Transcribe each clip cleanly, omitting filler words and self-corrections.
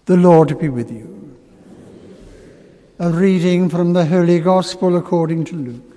The Lord be with you. A reading from the Holy Gospel according to Luke.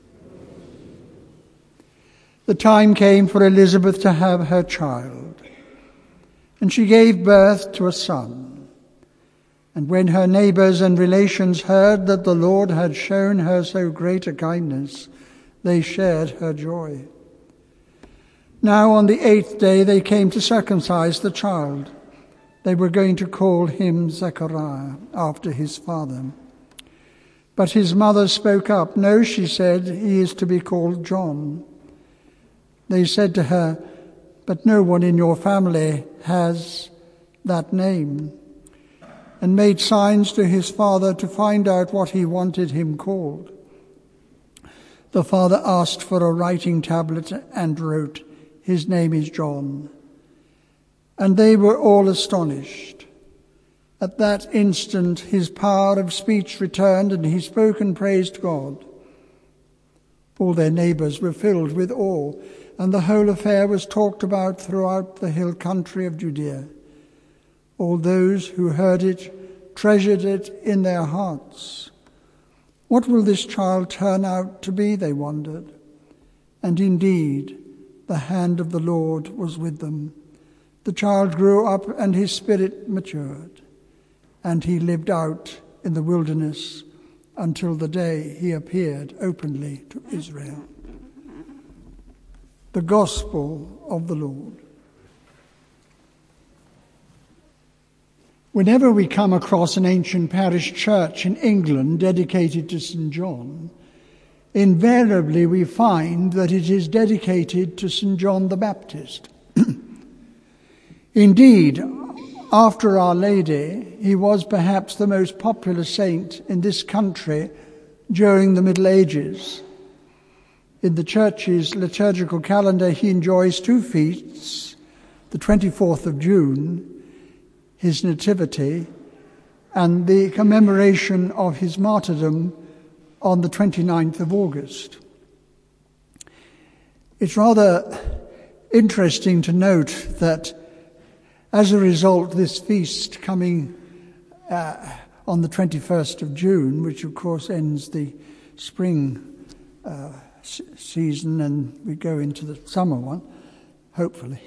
The time came for Elizabeth to have her child, and she gave birth to a son. And when her neighbors and relations heard that the Lord had shown her so great a kindness, they shared her joy. Now on the 8th day they came to circumcise the child. They were going to call him Zechariah, after his father. But his mother spoke up. "No," she said, "he is to be called John." They said to her, "But no one in your family has that name," and made signs to his father to find out what he wanted him called. The father asked for a writing tablet and wrote, "His name is John." And they were all astonished. At that instant his power of speech returned, and he spoke and praised God. All their neighbors were filled with awe, and the whole affair was talked about throughout the hill country of Judea. All those who heard it treasured it in their hearts. What will this child turn out to be, they wondered. And indeed, the hand of the Lord was with them. The child grew up and his spirit matured, and he lived out in the wilderness until the day he appeared openly to Israel. The Gospel of the Lord. Whenever we come across an ancient parish church in England dedicated to St. John, invariably we find that it is dedicated to St. John the Baptist. Indeed, after Our Lady, he was perhaps the most popular saint in this country during the Middle Ages. In the Church's liturgical calendar, he enjoys two feasts, the 24th of June, his nativity, and the commemoration of his martyrdom on the 29th of August. It's rather interesting to note that as a result, this feast coming on the 21st of June, which of course ends the spring season and we go into the summer one, hopefully,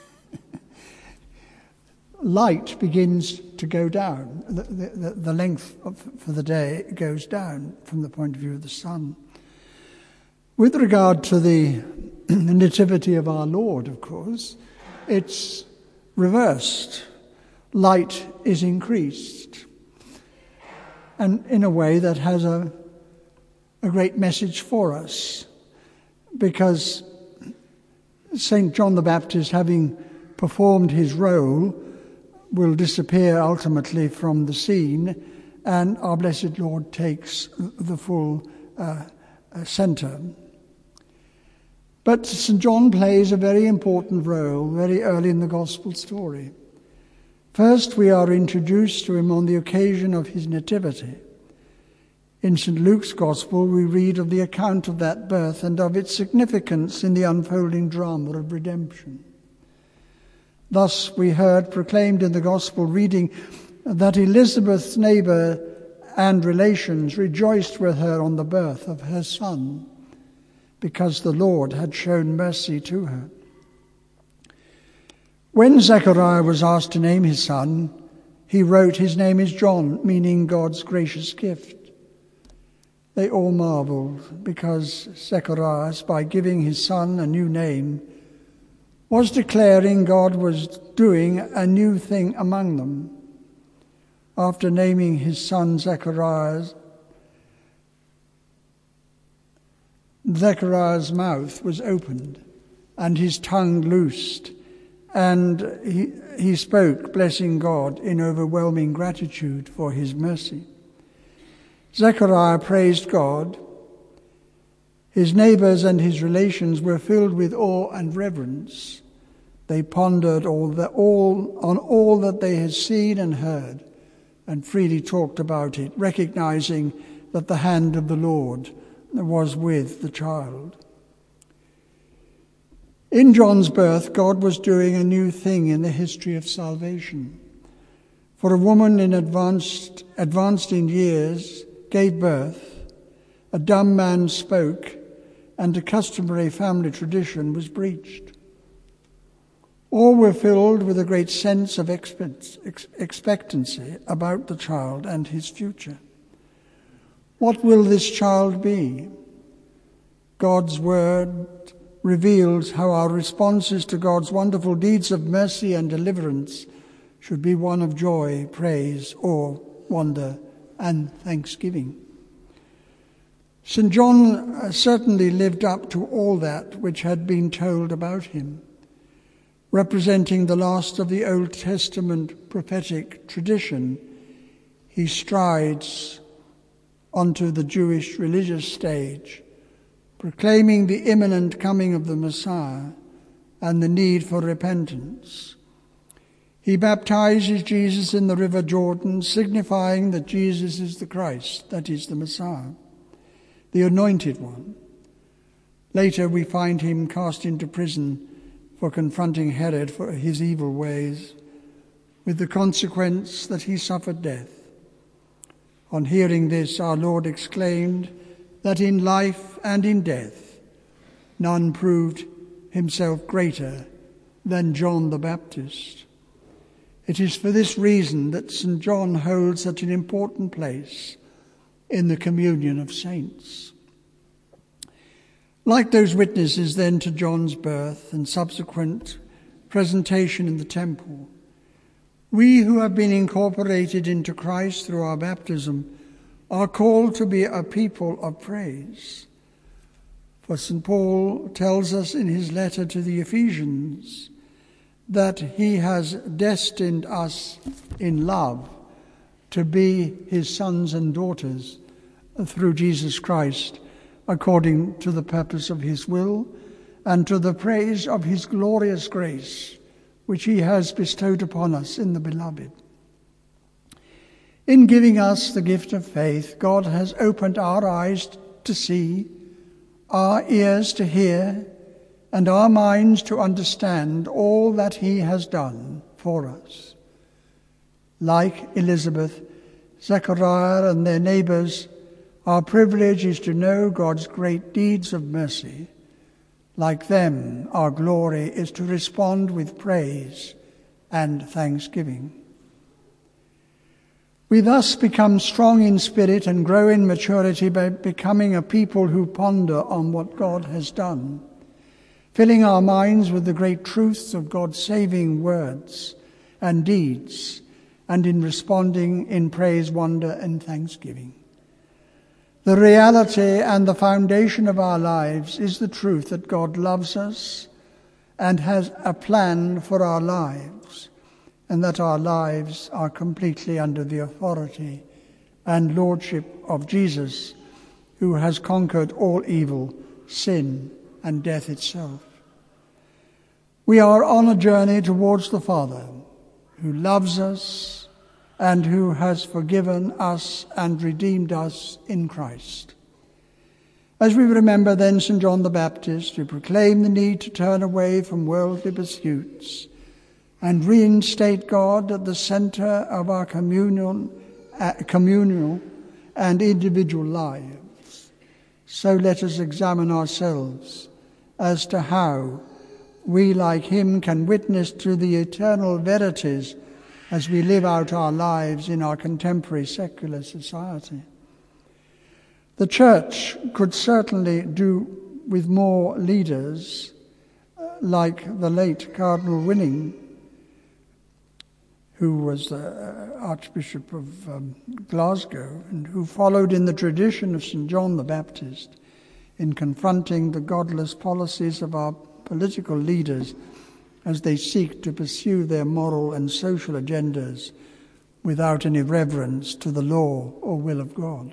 light begins to go down. The length for the day goes down from the point of view of the sun. With regard to the nativity of our Lord, of course, it's reversed. Light is increased. And in a way that has a great message for us, because St. John the Baptist, having performed his role, will disappear ultimately from the scene, and our Blessed Lord takes the full centre. But St. John plays a very important role very early in the Gospel story. First, we are introduced to him on the occasion of his nativity. In St. Luke's Gospel, we read of the account of that birth and of its significance in the unfolding drama of redemption. Thus, we heard proclaimed in the Gospel reading that Elizabeth's neighbor and relations rejoiced with her on the birth of her son, because the Lord had shown mercy to her. When Zechariah was asked to name his son, he wrote, "His name is John," meaning God's gracious gift. They all marveled, because Zechariah, by giving his son a new name, was declaring God was doing a new thing among them. After naming his son Zechariah's mouth was opened, and his tongue loosed, and he spoke, blessing God in overwhelming gratitude for his mercy. Zechariah praised God. His neighbors and his relations were filled with awe and reverence. They pondered on all that they had seen and heard, and freely talked about it, recognizing that the hand of the Lord was with the child. In John's birth, God was doing a new thing in the history of salvation. For a woman advanced in years gave birth, a dumb man spoke, and a customary family tradition was breached. All were filled with a great sense of expectancy about the child and his future. What will this child be? God's word reveals how our responses to God's wonderful deeds of mercy and deliverance should be one of joy, praise, awe, wonder, and thanksgiving. St. John certainly lived up to all that which had been told about him. Representing the last of the Old Testament prophetic tradition, he strides onto the Jewish religious stage, proclaiming the imminent coming of the Messiah and the need for repentance. He baptizes Jesus in the river Jordan, signifying that Jesus is the Christ, that is the Messiah, the Anointed One. Later we find him cast into prison for confronting Herod for his evil ways, with the consequence that he suffered death. On hearing this, our Lord exclaimed that in life and in death, none proved himself greater than John the Baptist. It is for this reason that St. John holds such an important place in the communion of saints. Like those witnesses then to John's birth and subsequent presentation in the temple, we who have been incorporated into Christ through our baptism are called to be a people of praise. For St. Paul tells us in his letter to the Ephesians that he has destined us in love to be his sons and daughters through Jesus Christ, according to the purpose of his will and to the praise of his glorious grace, which he has bestowed upon us in the Beloved. In giving us the gift of faith, God has opened our eyes to see, our ears to hear, and our minds to understand all that he has done for us. Like Elizabeth, Zechariah, and their neighbors, our privilege is to know God's great deeds of mercy. Like them, our glory is to respond with praise and thanksgiving. We thus become strong in spirit and grow in maturity by becoming a people who ponder on what God has done, filling our minds with the great truths of God's saving words and deeds, and in responding in praise, wonder, and thanksgiving. The reality and the foundation of our lives is the truth that God loves us and has a plan for our lives, and that our lives are completely under the authority and lordship of Jesus, who has conquered all evil, sin, and death itself. We are on a journey towards the Father, who loves us and who has forgiven us and redeemed us in Christ. As we remember then St. John the Baptist, who proclaimed the need to turn away from worldly pursuits and reinstate God at the center of our communal and individual lives, so let us examine ourselves as to how we, like him, can witness to the eternal verities as we live out our lives in our contemporary secular society. The Church could certainly do with more leaders like the late Cardinal Winning, who was the Archbishop of Glasgow and who followed in the tradition of St. John the Baptist in confronting the godless policies of our political leaders as they seek to pursue their moral and social agendas without any reverence to the law or will of God.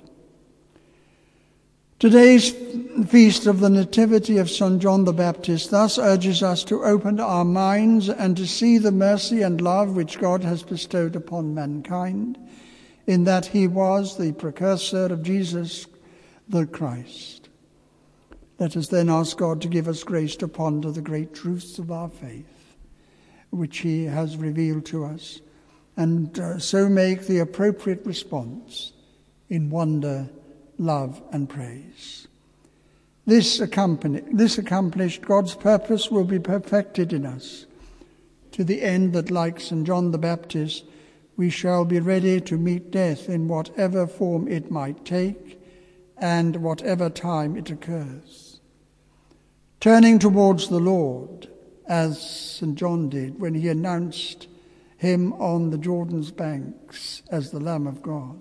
Today's feast of the Nativity of St. John the Baptist thus urges us to open our minds and to see the mercy and love which God has bestowed upon mankind, in that he was the precursor of Jesus the Christ. Let us then ask God to give us grace to ponder the great truths of our faith, which he has revealed to us, and so make the appropriate response in wonder, love, and praise. This accomplished, God's purpose will be perfected in us, to the end that, like St. John the Baptist, we shall be ready to meet death in whatever form it might take and whatever time it occurs. Turning towards the Lord, as St. John did when he announced him on the Jordan's banks as the Lamb of God,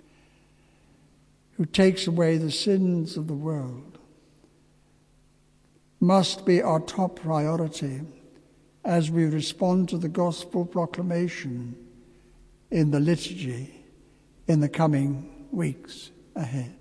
who takes away the sins of the world, must be our top priority as we respond to the gospel proclamation in the liturgy in the coming weeks ahead.